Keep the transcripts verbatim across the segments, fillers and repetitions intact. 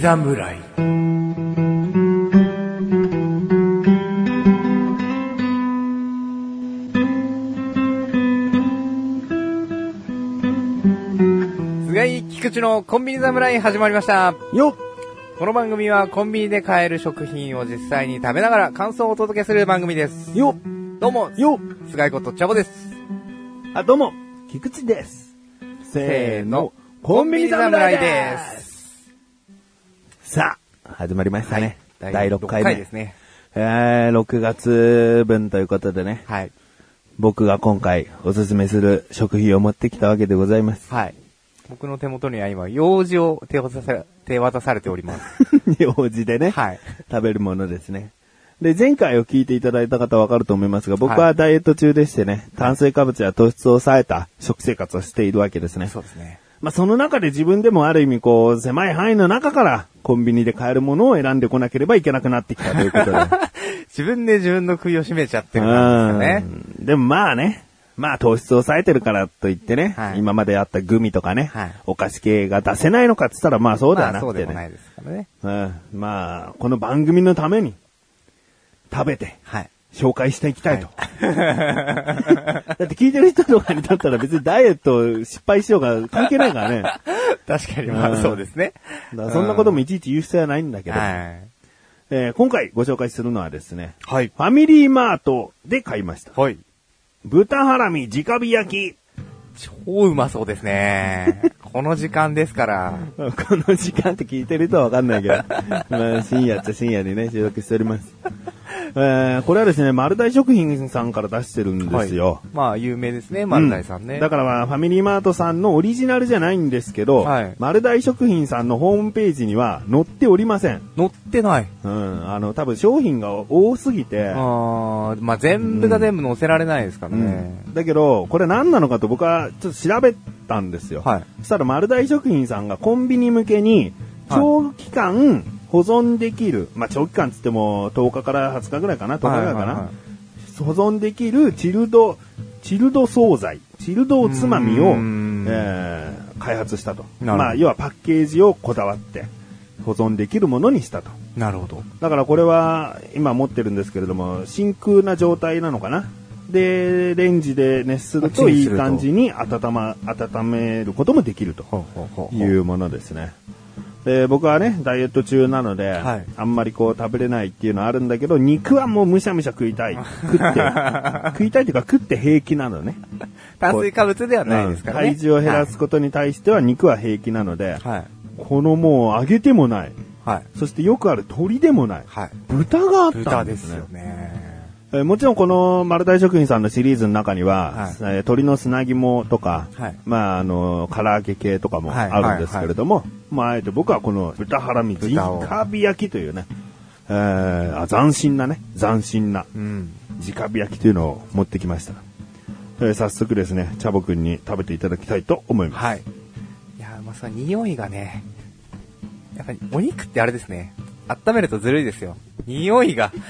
侍。菅井菊池のコンビニ侍始まりましたよっ。 この番組はコンビニで買える食品を実際に食べながら感想をお届けする番組です。 よっ。 どうもよっ。 菅井ことチャボです。 あ、どうも菊池です。せーの、コンビニ侍です。さあ始まりましたね。 はい、 だいろっかいめですね。 えー、ろくがつぶんということでね。 はい。 僕が今回おすすめする食品を持ってきたわけでございます。 はい。僕の手元には今、用紙を手渡され、手渡されております。 用紙でね、 はい。 食べるものですね。で、前回を聞いていただいた方はわかると思いますが、僕はダイエット中でしてね、はい、炭水化物や糖質を抑えた食生活をしているわけですね。 そうですね。 まあ、その中で自分でもある意味こう、狭い範囲の中からコンビニで買えるものを選んでこなければいけなくなってきたということで。 自分で自分の首を絞めちゃってるんですよね。 でもまあね、まあ糖質を抑えてるからといってね、はい、今まであったグミとかね、はい、お菓子系が出せないのかって言ったらまあそうではなくてね。 まあそうでもないですからね。 うん、まあ、この番組のために食べて、はい、紹介していきたいと。はい、だって聞いてる人とかにとったら別にダイエット失敗しようが関係ないからね。 確かにまあそうですね。 だからそんなこともいちいち言う必要はないんだけど、はい、えー、今回ご紹介するのはですね、はい、ファミリーマートで買いました。はい、豚ハラミ直火焼き。 超うまそうですね。この時間ですから。 この時間って聞いてる人はわかんないけど。まあ深夜っちゃ深夜にね、収録しております。えー、これはですね、丸大食品さんから出してるんですよ。はい、 まあ有名ですね、丸大さんね。 うん、だからまあファミリーマートさんのオリジナルじゃないんですけど、はい、丸大食品さんのホームページには載っておりません。 載ってない。 うん、あの多分商品が多すぎて。 あまあ全部が全部載せられないですからね。 うんうん、だけど、これ何なのかと僕はちょっと調べたんですよ。はい、そしたら丸大食品さんがコンビニ向けに長期間、はい保存できる。まあ、長期間つってもとおかからはつかぐらいかな、とおかぐらいかな。はいはいはい、保存できるチルド、チルド惣菜、チルドおつまみを、えー、開発したと。まあ、要はパッケージをこだわって保存できるものにしたと。 なるほど。 だからこれは今持ってるんですけれども、真空な状態なのかな。で、レンジで熱するといい感じに温ま、温めることもできるというものですね。で僕はねダイエット中なので、はい、あんまりこう食べれないっていうのはあるんだけど肉はもうむしゃむしゃ食いたい食って食いたいっていうか食って平気なのね。 炭水化物ではないですからね。 体重を減らすことに対しては肉は平気なので、はい、このもう揚げてもない、はい、そしてよくある鶏でもない、はい、豚があったんですね。 豚ですよね。 えー、もちろんこの丸大食品さんのシリーズの中には、はい、えー、鶏の砂肝とか、はい、まああの唐揚げ系とかもあるんですけれども、はいはいはい、まああえて僕はこの豚ハラミ直火焼きというね、えー、あ斬新なね斬新な、うん、直火焼きというのを持ってきました。えー、早速ですねチャボくんに食べていただきたいと思います。はい。 いやまあその匂いがね、やっぱりお肉ってあれですね。温めるとずるいですよ。匂いが。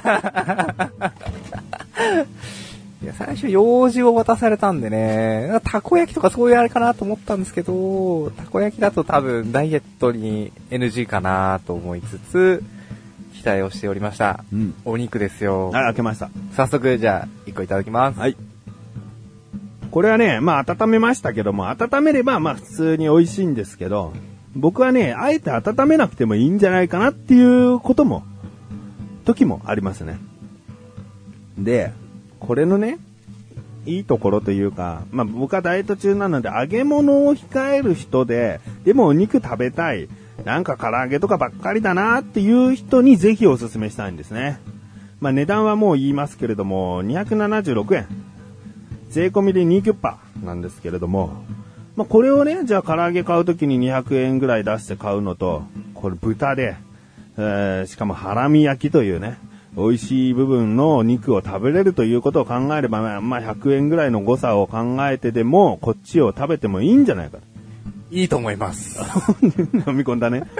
いや、最初用紙を渡されたんでね、たこ焼きとかそういうあれかなと思ったんですけど、たこ焼きだと多分ダイエットに エヌジー かなと思いつつ、期待をしておりました。うん、お肉ですよ。 はい、開けました。 早速、じゃあ、いっこいただきます。 はい。これはね、まあ温めましたけども、温めればまあ普通に美味しいんですけど、僕はね、あえて温めなくてもいいんじゃないかなっていうことも、時もありますね。で、これのね、いいところというか、まあ僕はダイエット中なので揚げ物を控える人で、でもお肉食べたい、なんか唐揚げとかばっかりだなっていう人にぜひお勧めしたいんですね。まあ値段はもう言いますけれども、にひゃくななじゅうろくえん。税込みでにキュッパなんですけれども、まあ、これをね、じゃあ唐揚げ買うときににひゃくえんぐらい出して買うのと、これ豚で、えー、しかもハラミ焼きというね、美味しい部分の肉を食べれるということを考えれば、まあひゃくえんぐらいの誤差を考えてでも、こっちを食べてもいいんじゃないか。 いいと思います。 飲み込んだね。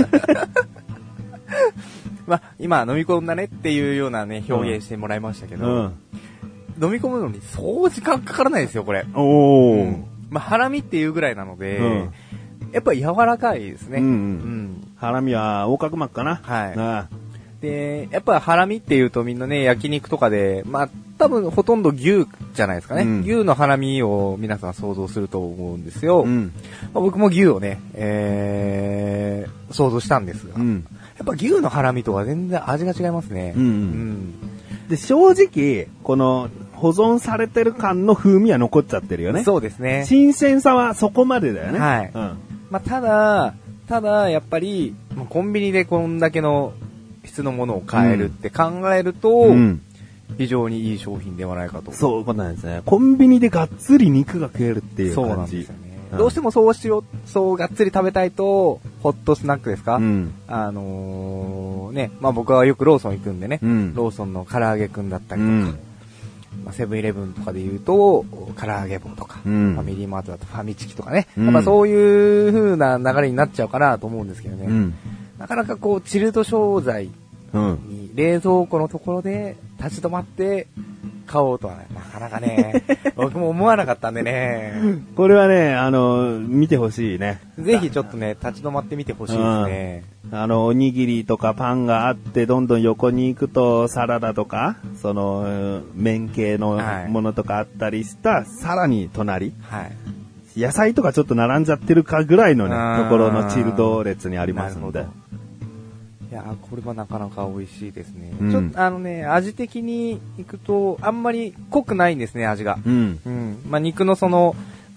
まあ、今飲み込んだねっていうようなね、表現してもらいましたけど、うん、飲み込むのにそう時間かからないですよ、これ。 おー。 うん、まあ、ハラミっていうぐらいなので、うん、 やっぱり柔らかいですね。 うんうん。 うん。 ハラミは横隔膜かな。 はい。 ああで、やっぱハラミっていうとみんなね、焼肉とかで、まあ、多分ほとんど牛じゃないですかね。うん、牛のハラミを皆さん想像すると思うんですよ。うん、まあ、僕も牛をね、えー、想像したんですが、うん、やっぱ牛のハラミとは全然味が違いますね。うんうんうん、 で、正直、この保存されてる感の風味は残っちゃってるよね。 そうですね。 新鮮さはそこまでだよね。 はい。うん、まあ、ただ、ただ、やっぱり、コンビニでこんだけの質のものを買えるって考えると、うん、非常にいい商品ではないかと。 そういうことなんですね。コンビニでがっつり肉が食えるっていう感じ。そうなんですよね。 うん、どうしてもそうしよう、そうがっつり食べたいと、ホットスナックですか、うん、あのー、ね、まあ僕はよくローソン行くんでね、うん、ローソンの唐揚げくんだったりとか、うん、まあ、セブンイレブンとかで言うと、唐揚げ棒とか、うん、ファミリーマートだとファミチキとかね、うん、まあそういう風な流れになっちゃうかなと思うんですけどね。うん、なかなかこう、チルド商材に冷蔵庫のところで立ち止まって買おうとは、ね、なかなかね、僕も思わなかったんでね。 これはね、あの、見てほしいね。 ぜひちょっとね、立ち止まってみてほしいですね。 あの、おにぎりとかパンがあって、どんどん横に行くとサラダとか、その、麺系のものとかあったりした、はい、さらに隣。はい。野菜とかちょっと並んじゃってるかぐらいのね、ところのチルド列にありますので。 いや、これはなかなか美味しいですね。うん、ちょっと、あのね、味的にいくと、あんまり濃くないんですね、味が。うん。うん。まあ、肉のその、うん、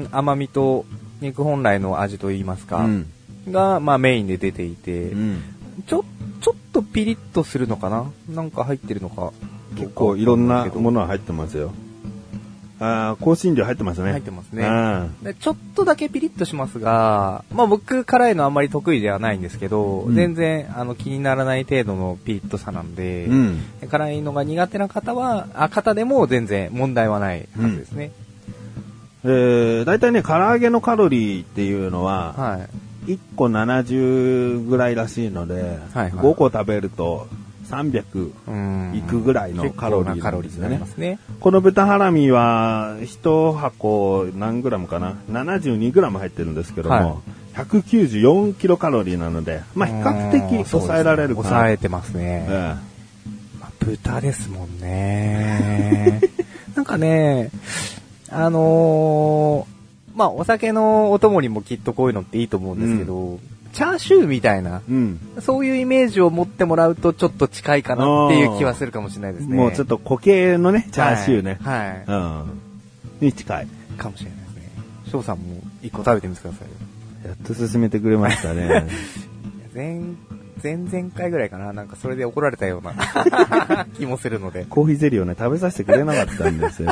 甘みと、肉本来の味といいますか、うん、が、まあ、メインで出ていて、うん、ちょ、ちょっとピリッとするのかな？なんか入ってるのか。 結構いろんなものが入ってますよ。ああ、香辛料入ってますね。 入ってますね。でちょっとだけピリッとしますが、まあ僕辛いのあんまり得意ではないんですけど、うん、全然あの気にならない程度のピリッとさなんで、うん、辛いのが苦手な方は、あ、方でも全然問題はないはずですね。 うん、えー、だいたいね、唐揚げのカロリーっていうのは、はい、いっこななじゅうぐらいらしいので、はいはい、ごこ食べると、さんびゃくいくぐらいのカロリーなんですよね。ねこの豚ハラミは一箱何グラムかな ?ななじゅうにグラム 入ってるんですけども、はい、ひゃくきゅうじゅうよんキロカロリーなので、まあ比較的抑えられるかな。 抑えてますね。ええまあ、豚ですもんね。なんかね、あのー、まあお酒のお供にもきっとこういうのっていいと思うんですけど、うんチャーシューみたいな、うん、そういうイメージを持ってもらうとちょっと近いかなっていう気はするかもしれないですね。 もうちょっと固形のね、チャーシューね。はい。はいうん、に近い。 かもしれないですね。翔さんも一個食べてみてくださいよ。 やっと勧めてくれましたね。 前、前々回ぐらいかななんかそれで怒られたような気もするので。 コーヒーゼリーをね、食べさせてくれなかったんですよ。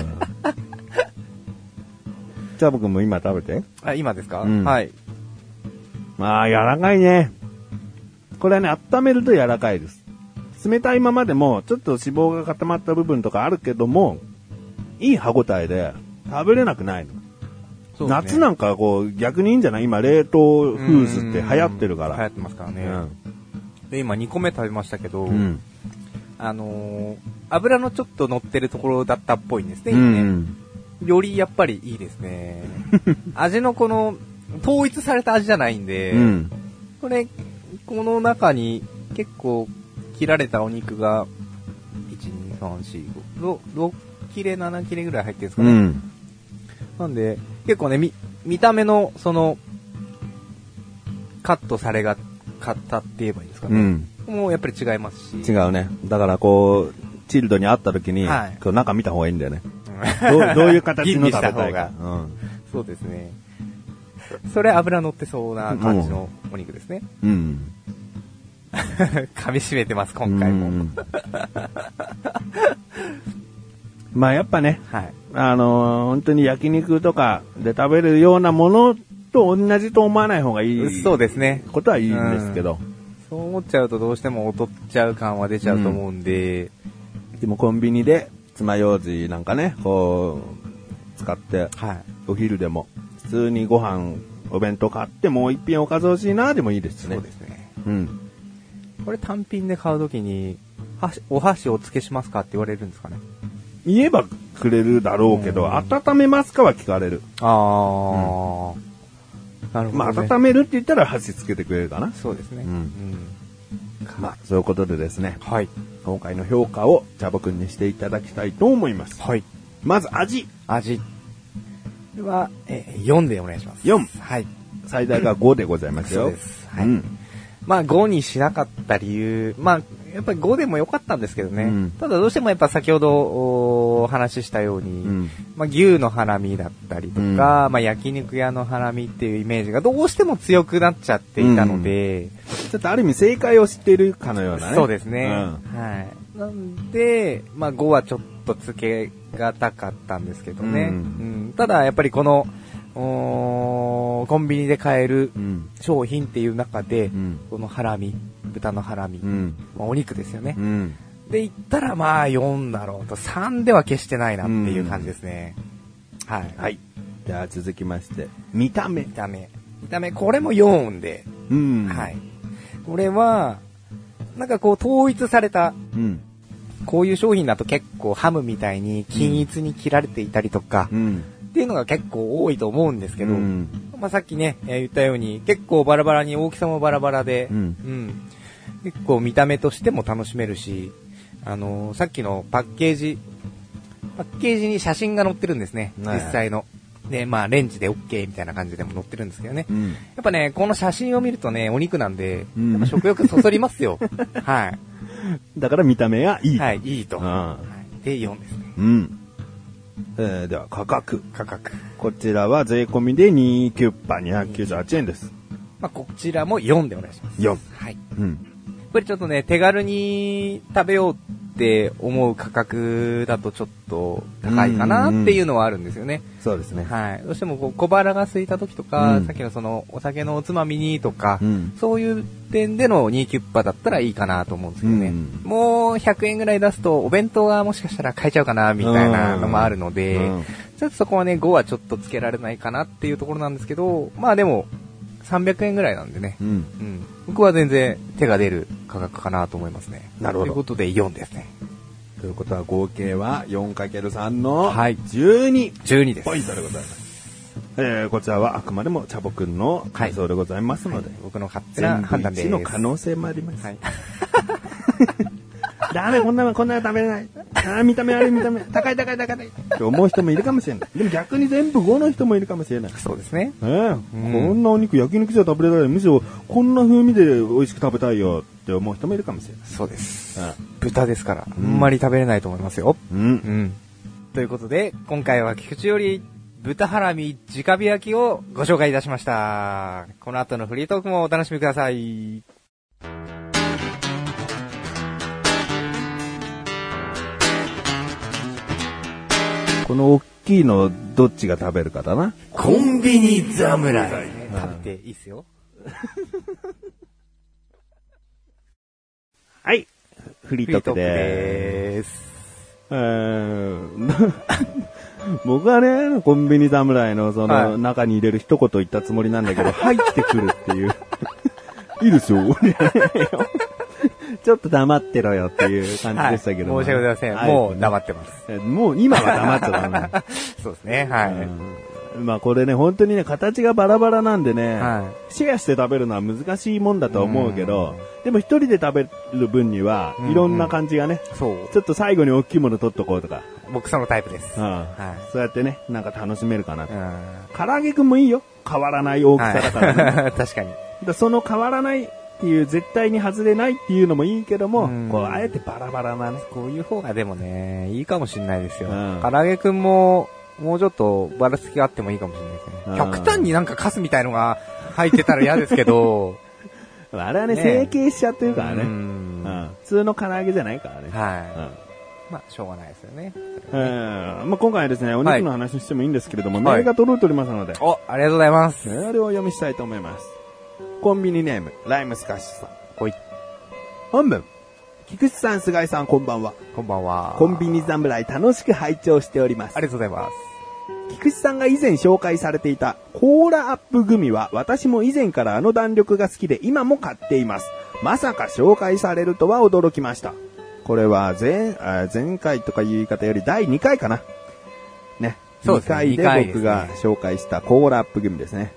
じゃあ僕も今食べて。 あ、今ですか、うん、はい。 まあ、柔らかいね。これはね、温めると柔らかいです。冷たいままでも、ちょっと脂肪が固まった部分とかあるけども、いい歯応えで、食べれなくないの。そうね、夏なんかこう、逆にいいんじゃない今、冷凍フーズって流行ってるから。 流行ってますからね。うん、で、今にこめ食べましたけど、うん、あのー、油のちょっと乗ってるところだったっぽいんですね、今ね。うん、よりやっぱりいいですね。味のこの、統一された味じゃないんで、うん、これ、この中に結構切られたお肉が、いち、に、さん、よん、ご、ろく切れ、なな切れぐらい入ってるんですかね。うん、なんで、結構ね、見、見た目の、その、カットされが、方って言えばいいですかね。うん、もうやっぱり違いますし。 違うね。だからこう、チルドに会った時に、はい、今日中見た方がいいんだよね。どう、どういう形の食べたいか。うん、 そうですね。それ油乗ってそうな感じのお肉ですね。うん。噛み締めてます、今回も。 まあやっぱね、はい、あのー、本当に焼肉とかで食べるようなものと同じと思わない方がいい。 そうですね。 ことはいいんですけど。 そう思っちゃうとどうしても劣っちゃう感は出ちゃうと思うんで。 うん、でもコンビニで爪楊枝なんかね、こう、使って、はい、お昼でも。普通にご飯、お弁当買ってもう一品おかず欲しいなでもいいですね。 そうですね。うん。これ単品で買うときに、箸、お箸お付けしますかって言われるんですかね。 言えばくれるだろうけど、温めますかは聞かれる。ああ、 うん。 なるほど、ね。 まあ、温めるって言ったら箸つけてくれるかな。 そうですね。 うん。 うん、 まあ、そういうことでですね。 はい。 今回の評価をチャボくんにしていただきたいと思います。 はい。 まず味。 味は、えー、よんでお願いします。 よん。 はい。 最大がごでございますよ。 そうです。はい。 うん、 まあごにしなかった理由、まあやっぱりごでもよかったんですけどね。うん、ただどうしてもやっぱ先ほどお話ししたように、うん、まあ牛のハラミだったりとか、うん、まあ焼肉屋のハラミっていうイメージがどうしても強くなっちゃっていたので、 うん、ちょっとある意味正解を知っているかのようなね。 そうですね。うん、はい。なんで、まあごはちょっとつけがたかったんですけどね。うんうん、ただやっぱりこのおコンビニで買える商品っていう中で、うん、このハラミ、豚のハラミ、うんまあ、お肉ですよね、うん、で言ったらまあよんだろうと、さんでは決してないなっていう感じですね、うん、はい、 はい、じゃあ続きまして見た目見た目見た目これもよんで、うんはい、これはなんかこう統一された、うん、こういう商品だと結構ハムみたいに均一に切られていたりとか、うんっていうのが結構多いと思うんですけど、うん、まあさっきね、えー、言ったように結構バラバラに大きさもバラバラで、うんうん、結構見た目としても楽しめるし、あのー、さっきのパッケージパッケージに写真が載ってるんですね、実際の。で、まあレンジで OK みたいな感じでも載ってるんですけどね、うん、やっぱねこの写真を見るとねお肉なんで、うん、やっぱ食欲そそりますよはいだから見た目がいいはいいいと、はい、でよんですね。 うんえー、では価格価格こちらは税込みでにキュッパにひゃくきゅうじゅうはちえんです。 まあ、こちらもよんでお願いします。 よんはい、うん、やっぱりちょっとね手軽に食べようって思う価格だとちょっと高いかなっていうのはあるんですよね。 そうですね。 はい。どうしてもこう小腹が空いた時とか、うん、さっきのそのお酒のおつまみにとか、うん、そういう点でのにキュッパだったらいいかなと思うんですけどね。うん、もうひゃくえんぐらい出すとお弁当はもしかしたら買えちゃうかなみたいなのもあるので、うん、ちょっとそこはねごはちょっとつけられないかなっていうところなんですけど、まあでもさんびゃくえんぐらいなんでね、うんうん、僕は全然手が出る価格かなと思いますね。 なるほど。 ということでよんですね。 ということは合計は よんかけるさん のじゅうに、はい、 じゅうにです。 ポイントでございます。えー、こちらはあくまでもチャボくんの感想でございますので、はいはい、 僕の勝手な判断です。 全部いちの可能性もあります。はい、ダメこんなこんなの食べれない。あ見た目あれ見た目高い高い高いって思う人もいるかもしれない。でも逆に全部ごの人もいるかもしれない。 そうですね。 えーうん、こんなお肉焼肉じゃ食べれない。むしろこんな風味で美味しく食べたいよって思う人もいるかもしれない。 そうです。うん、豚ですから、あんまり食べれないと思いますよ。うん。うん。ということで今回は菊池より豚ハラミ直火焼きをご紹介いたしました。この後のフリートークもお楽しみください。 この大きいのどっちが食べるかだな。 コンビニ侍、ね、食べていいっすよ。 はい、フリートークでーす。えー、僕はねコンビニ侍のその、はい、中に入れる一言言ったつもりなんだけど入ってくるっていういいですよちょっと黙ってろよっていう感じでしたけど、 はい、申し訳ございません、はい、もう黙ってます。 もう今は黙っちゃダメそうですね、はい、 うん、まあこれね本当にね形がバラバラなんでね、はい、シェアして食べるのは難しいもんだと思うけど、でも一人で食べる分にはいろんな感じがね、うんうん、そうちょっと最後に大きいもの取っとこうとか、僕そのタイプです、 うんはい、そうやってねなんか楽しめるかなと。唐揚げくんもいいよ、変わらない大きさだからね、 はい、確かにだその変わらないっていう絶対に外れないっていうのもいいけども、こうあえてバラバラなね、 こういう方がでもねいいかもしれないですよ、うん、唐揚げくんももうちょっとばらつきがあってもいいかもしれないですね、うん、極端になんかカスみたいのが入ってたら嫌ですけどあれはね、ね成形しちゃってるからね、うん、うん、普通の唐揚げじゃないからね、 はい、うん、まあしょうがないですよね、 えーまあ、今回はですねお肉の話してもいいんですけれども、はい、メールが届いておりますので、 おありがとうございます。 メールを読みしたいと思います。コンビニネームライムスカッシュさん、 ほい。 本文、菊池さん、菅井さん、こんばんは。 こんばんは。 コンビニ侍楽しく拝聴しております。 ありがとうございます。 菊池さんが以前紹介されていたコーラアップグミは私も以前からあの弾力が好きで今も買っています。まさか紹介されるとは驚きました。これは前、あ前回とかいう言い方よりだいにかいかな。ね。にかいで僕が紹介したコーラアップグミですね。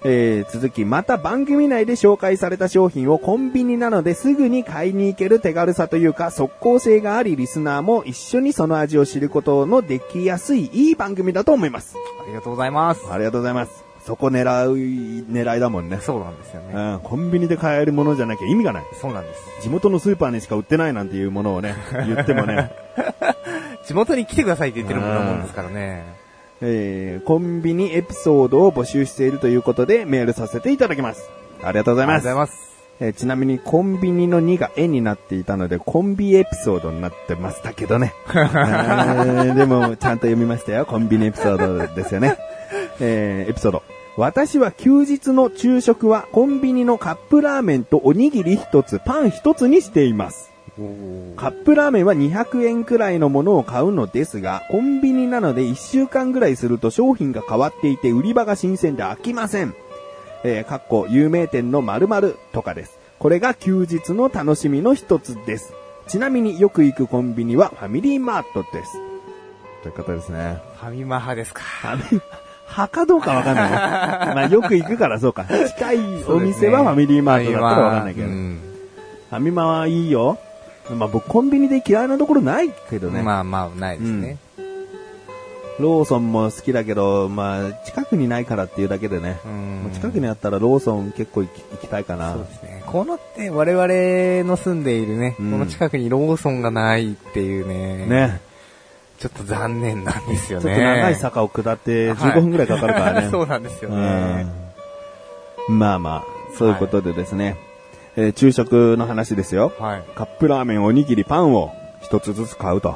えー、続き、また番組内で紹介された商品をコンビニなのですぐに買いに行ける手軽さというか、即効性があり、リスナーも一緒にその味を知ることのできやすいいい番組だと思います。 ありがとうございます。 ありがとうございます。そこ狙う、狙いだもんね。 そうなんですよね。 うん、コンビニで買えるものじゃなきゃ意味がない。 そうなんです。 地元のスーパーにしか売ってないなんていうものをね、言ってもね。 地元に来てくださいって言ってるもんですからね。 えー、コンビニエピソードを募集しているということでメールさせていただきます。ありがとうございます。 ありがとうございます。 えー、ちなみにコンビニのにが絵になっていたのでコンビエピソードになってましたけどね。でもちゃんと読みましたよ。コンビニエピソードですよね。えー、エピソード。私は休日の昼食はコンビニのカップラーメンとおにぎり一つ、パン一つにしています。カップラーメンはにひゃくえんくらいのものを買うのですが、コンビニなのでいっしゅうかんぐらいすると商品が変わっていて売り場が新鮮で飽きません。えー、かっこ有名店の〇〇とかです。これが休日の楽しみの一つです。ちなみによく行くコンビニはファミリーマートです。ということですね。 ファミマ派ですか。 ファミ派かどうかわかんない。まあよく行くからそうか。近いお店はファミリーマートだったらわかんないけど。うん、ファミマはいいよ。まあ僕コンビニで嫌いなところないけどね。 まあまあないですね、 うん。ローソンも好きだけど、まあ近くにないからっていうだけでね。もう近くにあったらローソン結構行き、行きたいかな。 そうですね。このって我々の住んでいるね、うん、この近くにローソンがないっていうね。ね。ちょっと残念なんですよね。 ちょっと長い坂を下ってじゅうごふんぐらいかかるからね。はい、 そうなんですよね。 まあまあ、そういうことでですね。はい、えー、昼食の話ですよ、はい。カップラーメン、おにぎり、パンを一つずつ買うと。はい、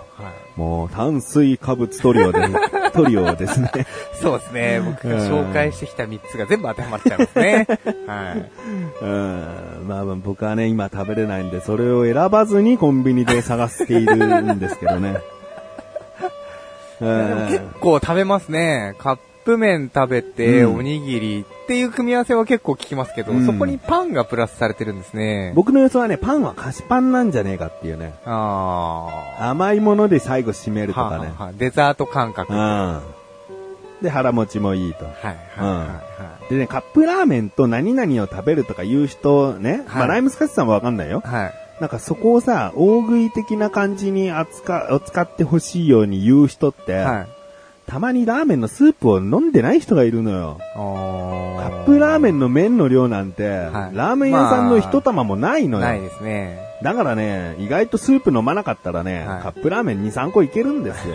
もう炭水化物トリオで、トリオですね。 そうですね。僕が紹介してきたみっつが全部当てはまっちゃいますね。はい。 うん、まあ僕はね、今食べれないんで、それを選ばずにコンビニで探しているんですけどね。 結構食べますね。カップ麺食べて、うん、おにぎりっていう組み合わせは結構聞きますけど、うん、そこにパンがプラスされてるんですね。 僕の予想はね、パンは菓子パンなんじゃねえかっていうね。 あ甘いもので最後締めるとかね。はあはあ、デザート感覚。 うん。で、腹持ちもいいと。 はいはいはい、はい、 うん。でね、カップラーメンと何々を食べるとか言う人ね、はい、まあライムスカッシュさんはわかんないよ。はい。なんかそこをさ、大食い的な感じに扱、扱ってほしいように言う人って、はい、たまにラーメンのスープを飲んでない人がいるのよ。カップラーメンの麺の量なんて、はい、ラーメン屋さんの一玉もないのよ。 まあ、ないですね。 だからね、意外とスープ飲まなかったらね、はい、カップラーメンに、さんこいけるんですよ。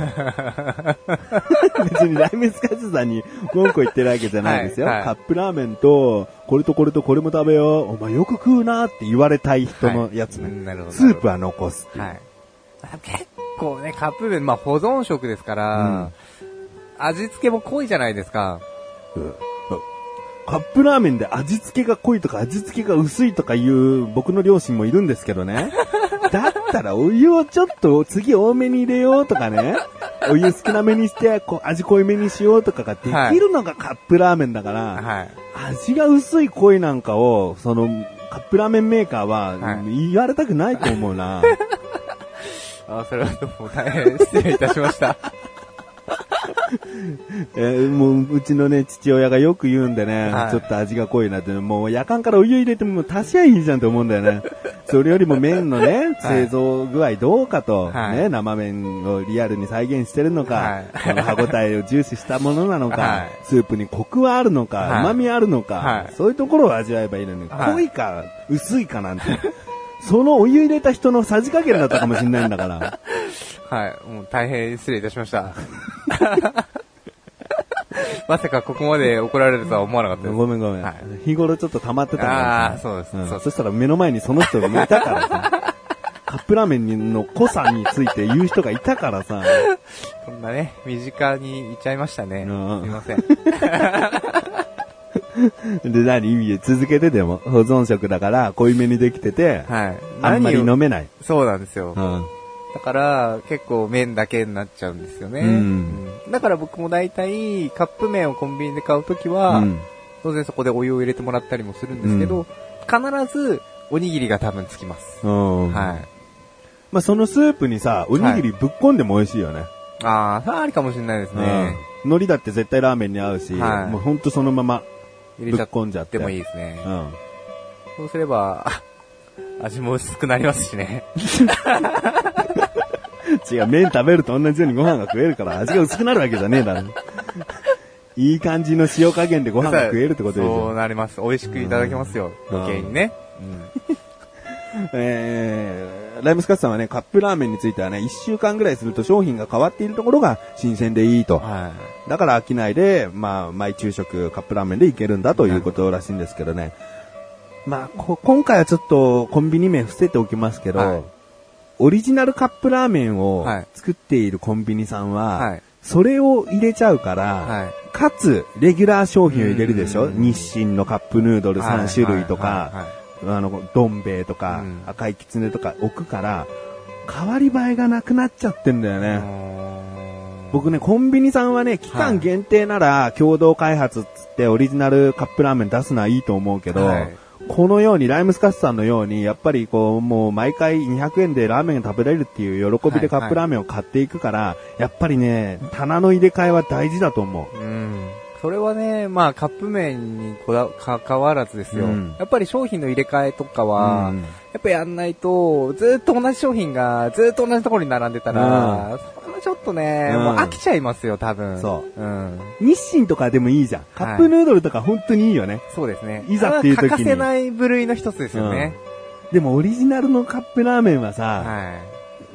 別にライムスカッシュさんに文句言ってるわけじゃないですよ、はいはい。カップラーメンと、これとこれとこれも食べよう。お前よく食うなって言われたい人のやつね。はい、スープは残す。はい。 結構ね、カップ麺、まあ保存食ですから、うん、味付けも濃いじゃないですか。 うんカップラーメンで味付けが濃いとか味付けが薄いとかいう僕の両親もいるんですけどね。だったらお湯をちょっと次多めに入れようとかね。お湯少なめにしてこう味濃いめにしようとかができるのがカップラーメンだから、はい、味が薄い濃いなんかをそのカップラーメンメーカーは言われたくないと思うな。はい、 あ、それはどうも大変失礼いたしました。 えー、もううちのね父親がよく言うんでね、はい、ちょっと味が濃いなってもう夜間からお湯入れても足しゃいいじゃんと思うんだよね。それよりも麺のね製造具合どうかと、はい、ね生麺をリアルに再現してるのか、はい、歯ごたえを重視したものなのか、はい、スープにコクはあるのか、はい、旨味あるのか、はい、そういうところを味わえばいいのに、はい、濃いか薄いかなんてそのお湯入れた人のさじ加減だったかもしれないんだから。 はい、もう大変失礼いたしました。まさかここまで怒られるとは思わなかったです。 ごめんごめん。はい、日頃ちょっと溜まってたからさ。ああ、そうです、うん、そうです。 そしたら目の前にその人がいたからさ。カップラーメンの濃さについて言う人がいたからさ。 こんなね、身近にいちゃいましたね。うん、すいません。 で、何続けてでも保存食だから濃いめにできてて、はい、あんまり飲めない。 そうなんですよ。うん、だから結構麺だけになっちゃうんですよね。うんうん、だから僕も大体カップ麺をコンビニで買うときは、うん、当然そこでお湯を入れてもらったりもするんですけど、うん、必ずおにぎりが多分つきます。うん、はい。 まあそのスープにさ、おにぎりぶっこんでも美味しいよね。はい、 ああ、ありかもしれないですね。 うん、海苔だって絶対ラーメンに合うし、はい、もうほんとそのまま。 入れちゃってもいいですね。 うん。 そうすれば、味も薄くなりますしね。 違う、麺食べると同じようにご飯が食えるから味が薄くなるわけじゃねえだろ。いい感じの塩加減でご飯が食えるってことでしょ。 そうなります。美味しくいただけますよ。余計にね。うんえー、ライムスカッツさんはね、カップラーメンについてはね、いっしゅうかんぐらいすると商品が変わっているところが新鮮でいいと。はい、だから飽きないで、まあ、毎昼食カップラーメンでいけるんだということらしいんですけどね。まあ、こ今回はちょっとコンビニ麺伏せておきますけど、はい、オリジナルカップラーメンを作っているコンビニさんは、はい、それを入れちゃうから、はい、かつ、レギュラー商品を入れるでしょ。日清のカップヌードルさん種類とか、はいはいはいはい、あの、どん兵衛とか、うん、赤いきつねとか置くから、変わり映えがなくなっちゃってんだよね。僕ね、コンビニさんはね、期間限定なら共同開発っつってオリジナルカップラーメン出すのはいいと思うけど、はい、このようにライムスカッツさんのように、やっぱりこう、もう毎回にひゃくえんでラーメンが食べられるっていう喜びでカップラーメンを買っていくから、はいはい、やっぱりね、棚の入れ替えは大事だと思う。うんそれはね、まあカップ麺にこだ関わらずですよ、うん。やっぱり商品の入れ替えとかは、うん、やっぱやんないと、ずっと同じ商品がずっと同じところに並んでたら、うん、それはちょっとね、うん、もう飽きちゃいますよ、多分。そう。うん。 日清とかでもいいじゃん。カップヌードルとか本当にいいよね。はい、 そうですね。 いざっていう時に。 欠かせない部類の一つですよね。 うん、でもオリジナルのカップラーメンはさ、はいうん、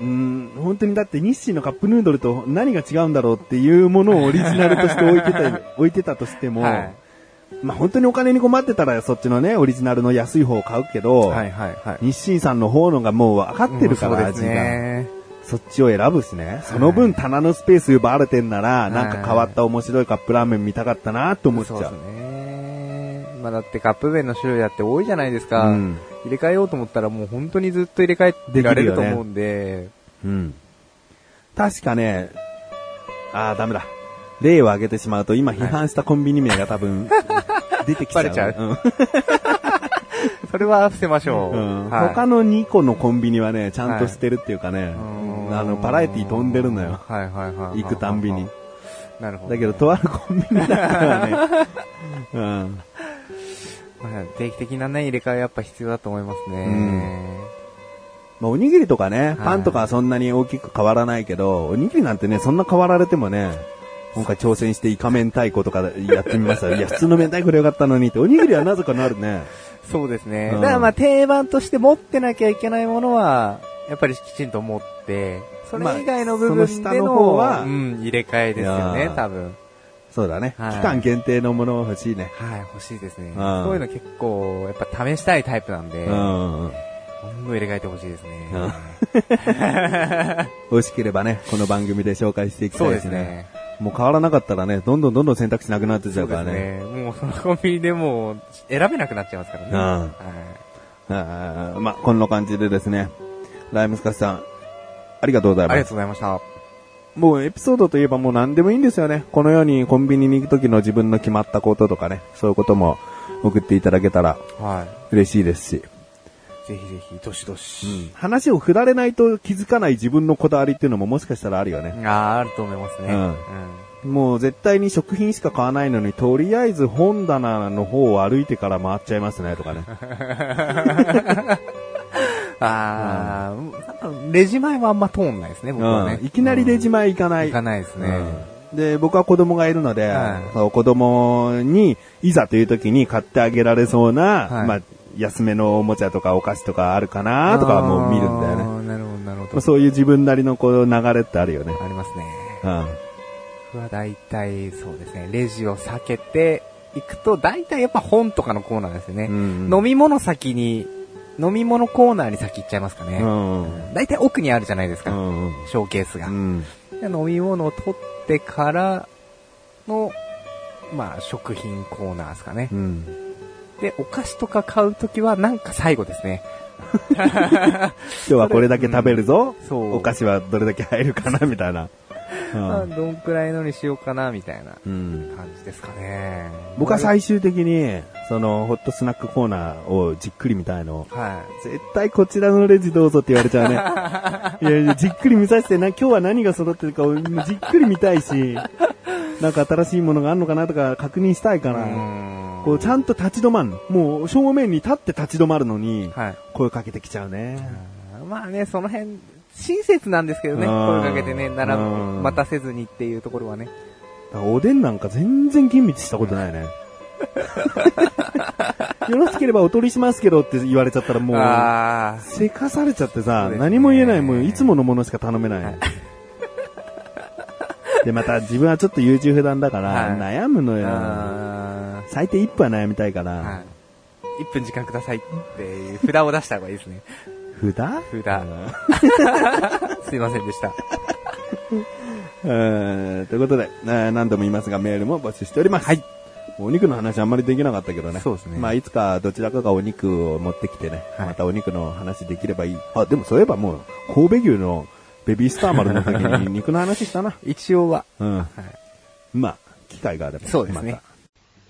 本当にだって日清のカップヌードルと何が違うんだろうっていうものをオリジナルとして置いてた、置いてたとしても、はい、まあ本当にお金に困ってたらそっちのね、オリジナルの安い方を買うけど、はいはいはい、日清さんの方のがもう分かってるから、うん、味が。そっちを選ぶしね。その分棚のスペース奪われてんなら、はい、なんか変わった面白いカップラーメン見たかったなと思っちゃう。そうですね。まあだってカップ麺の種類だって多いじゃないですか。うん入れ替えようと思ったらもう本当にずっと入れ替えてられると思うんで。ね、うん。 確かね、ああ、ダメだ。例を挙げてしまうと今批判したコンビニ名が多分出てきちゃう。バレちゃう、うん、 それは伏せましょう、うんはい。他のにこのコンビニはね、ちゃんとしてるっていうかね、はい、あの、バラエティ飛んでるのよ。はいはいはいはい。行くたんびに。なるほど、ね。だけど、とあるコンビニだからね。うん定期的なね、入れ替えやっぱ必要だと思いますね。うんまあ、おにぎりとかね、パンとかはそんなに大きく変わらないけど、おにぎりなんてね、そんな変わられてもね、今回挑戦してイカ明太子とかやってみました。いや、普通の明太子でよかったのにって、おにぎりはなぜかなるね。 そうですね。うん、だからまあ定番として持ってなきゃいけないものは、やっぱりきちんと持って、それ以外の部分での、まあ、その下の方は、うん、入れ替えですよね、多分。 そうだね、はい。期間限定のもの欲しいね。 はい、欲しいですね。そういうの結構、やっぱ試したいタイプなんで、うん、どんどん入れ替えてほしいですね。 美味しければね、この番組で紹介していきたいですね。そうですね。もう変わらなかったらね、どんどんどんどん選択肢なくなってちゃうからね。そうですね。もうそのコンビニでもう選べなくなっちゃいますからね。うんはい、まあ、こんな感じでですね、ライムスカッツさん、ありがとうございます。 ありがとうございました。 もうエピソードといえばもう何でもいいんですよね。このようにコンビニに行く時の自分の決まったこととかね、そういうことも送っていただけたら嬉しいですし。 ぜひぜひ、どしどし、 うん。話を振られないと気づかない自分のこだわりっていうのももしかしたらあるよね。 ああ、あると思いますね。うんうん、もう絶対に食品しか買わないのに、とりあえず本棚の方を歩いてから回っちゃいますね、とかね。 ああ、うん、レジ前はあんま通んないですね、僕はね。 うん、いきなりレジ前行かない。 行かないですね。 うん、で、僕は子供がいるので、はい、そう子供に、いざという時に買ってあげられそうな、はい、まあ、安めのおもちゃとかお菓子とかあるかなとかもう見るんだよね。 なるほど、なるほど。 まあ、そういう自分なりのこう流れってあるよね。 ありますね。うん。僕は大体そうですね、レジを避けていくと、大体やっぱ本とかのコーナーですよね。うんうん、飲み物先に、飲み物コーナーに先行っちゃいますかね。うんうん、大体奥にあるじゃないですか。うんうん、ショーケースが、うん。飲み物を取ってからの、まあ、食品コーナーですかね。うん、で、お菓子とか買うときはなんか最後ですね。 今日はこれだけ食べるぞ。うん、そうお菓子はどれだけ入るかなみたいな。 うんまあ、どんくらいのにしようかなみたいな感じですかね。 うん、僕は最終的にそのホットスナックコーナーをじっくり見たいの、はい、絶対こちらのレジどうぞって言われちゃうね。いやいやじっくり見させてな、今日は何が揃ってるかをじっくり見たいし、 なんか新しいものがあるのかなとか確認したいから、こうちゃんと立ち止まるの。もう正面に立って立ち止まるのに、声かけてきちゃうね。 はい、まあね、その辺、親切なんですけどね、声かけてね、並ぶ、待たせずにっていうところはね。 おでんなんか全然吟味したことないね。よろしければお取りしますけどって言われちゃったらもう、せかされちゃってさ、ね、何も言えない、もういつものものしか頼めない。で、また自分はちょっと優柔不断だから、はい、悩むのよ。最低いっぷんは悩みたいから、はい。いっぷん時間くださいっていう札を出した方がいいですね。 札札。すいませんでした。 えー、ということで、何度も言いますがメールも募集しております。はい。お肉の話あんまりできなかったけどね。 そうですね。 まあいつかどちらかがお肉を持ってきてね、はい、またお肉の話できればいい。あ、でもそういえばもう神戸牛のベビースター丸の時に肉の話したな。 一応は。 うん。はい、まあ機会があれば。 そうですね。また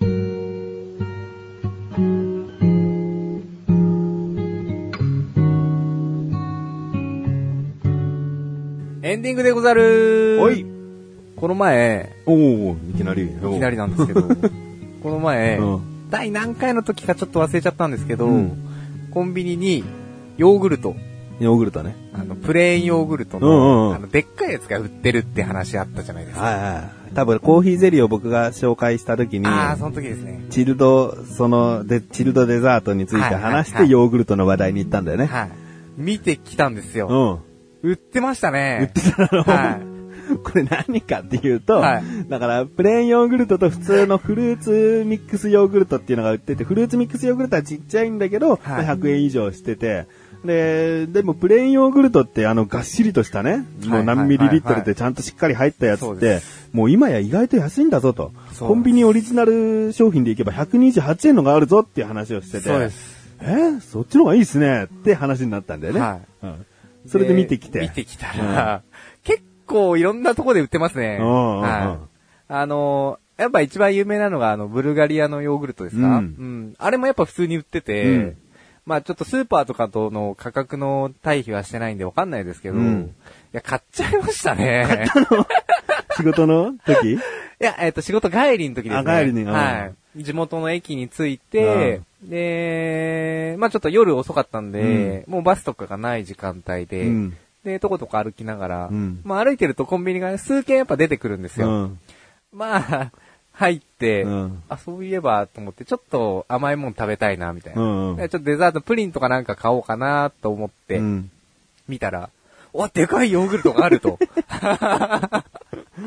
エンディングでござる。 おい。 この前、 おお、いきなり。いきなりなんですけど、この前、うん、第何回の時かちょっと忘れちゃったんですけど、うん、コンビニにヨーグルト。 ヨーグルトね。 あの、プレーンヨーグルトの、うんうん、あの、でっかいやつが売ってるって話あったじゃないですか。 はいはい。多分、コーヒーゼリーを僕が紹介した時に、 ああ、その時ですね。 チルド、その、で、チルドデザートについて話して、ヨーグルトの話題に行ったんだよね。 はい。見てきたんですよ。うん。売ってましたね。 売ってたの。はい。これ何かっていうと、はい、だからプレーンヨーグルトと普通のフルーツミックスヨーグルトっていうのが売ってて、フルーツミックスヨーグルトはちっちゃいんだけど、はい、ひゃくえん以上してて、で、でもプレーンヨーグルトってあのがっしりとしたね、もう何ミリリットルでちゃんとしっかり入ったやつって、もう今や意外と安いんだぞと。コンビニオリジナル商品でいけばひゃくにじゅうはちえんのがあるぞっていう話をしてて、 そうです。 えー、そっちの方がいいっすねって話になったんだよね。はい。うん、それで見てきて。 見てきたら、うん、結構いろんなとこで売ってますね。はい。あのー、やっぱ一番有名なのがあのブルガリアのヨーグルトですか、うん、うん。あれもやっぱ普通に売ってて、うん、まあちょっとスーパーとかとの価格の対比はしてないんでわかんないですけど、うん、いや、買っちゃいましたね。 買ったの仕事の時いや、えっと、仕事帰りの時ですね。 あ、帰りに。 はい。地元の駅に着いて、で、まあちょっと夜遅かったんで、うん、もうバスとかがない時間帯で、うん、で、とことこ歩きながら、うん、まあ歩いてるとコンビニが数軒やっぱ出てくるんですよ。うん、まあ、入って、うん、あ、そういえばと思って、ちょっと甘いもん食べたいな、みたいな、うんうん。ちょっとデザートプリンとかなんか買おうかなと思って、うん、見たら、お、でかいヨーグルトがあると。 うん、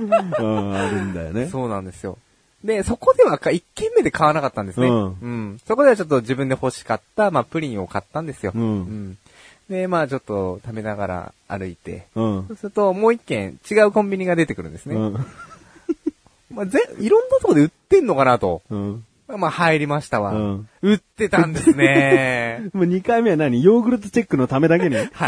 あるんだよね。 そうなんですよ。で、そこでは一軒目で買わなかったんですね。うん。うん、そこではちょっと自分で欲しかった、まあプリンを買ったんですよ。うん。うん、で、まあちょっと食べながら歩いて、うん、そうするともう一軒違うコンビニが出てくるんですね。うん、まあぜ、いろんなとこで売ってんのかなと。うん、まあ入りましたわ。うん、売ってたんですね。 もうにかいめは何？ヨーグルトチェックのためだけに？ はい。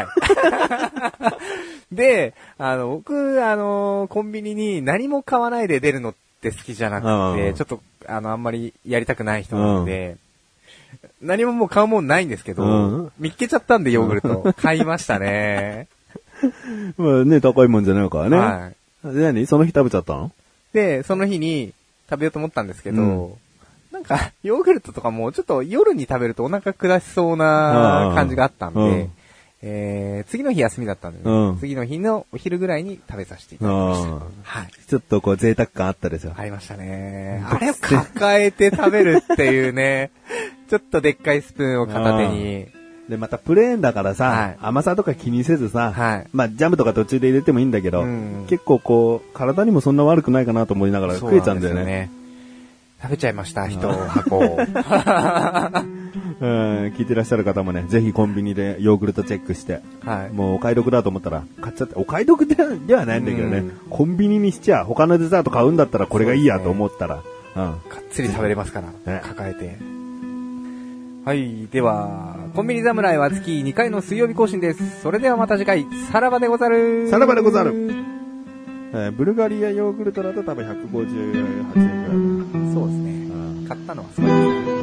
で、あの、僕、あの、コンビニに何も買わないで出るのって好きじゃなくて、ちょっと、あの、あんまりやりたくない人なので、何ももう買うもんないんですけど、うん、見っけちゃったんでヨーグルト。買いましたね。 まあね、高いもんじゃないからね。はい。で、何？その日食べちゃったの？ で、その日に食べようと思ったんですけど、うん、なんか、ヨーグルトとかもちょっと夜に食べるとお腹下しそうな感じがあったんで、うんえー、次の日休みだったんで、ねうん、次の日のお昼ぐらいに食べさせていただきました。はい。 ちょっとこう贅沢感あったでしょ。 ありましたね。あれを抱えて食べるっていうね、ちょっとでっかいスプーンを片手に。 で、またプレーンだからさ、はい、甘さとか気にせずさ、はい、まあジャムとか途中で入れてもいいんだけど、うん、結構こう、体にもそんな悪くないかなと思いながら食えちゃうんだよね。そうなんですよね。 食べちゃいました、一箱を。 うん、聞いてらっしゃる方もね、ぜひコンビニでヨーグルトチェックして、はい、もうお買い得だと思ったら買っちゃって、お買い得ではないんだけどね、コンビニにしちゃ他のデザート買うんだったらこれがいいやと思ったら、うね、 うん、かっつり食べれますから、ね、抱えて。はい、では、コンビニ侍は月にかいの水曜日更新です。それではまた次回、さらばでござる。 さらばでござる。えー、ブルガリアヨーグルトだと多分ひゃくごじゅうはちえんくらい。 そうですね。うん、買ったのはそうですね。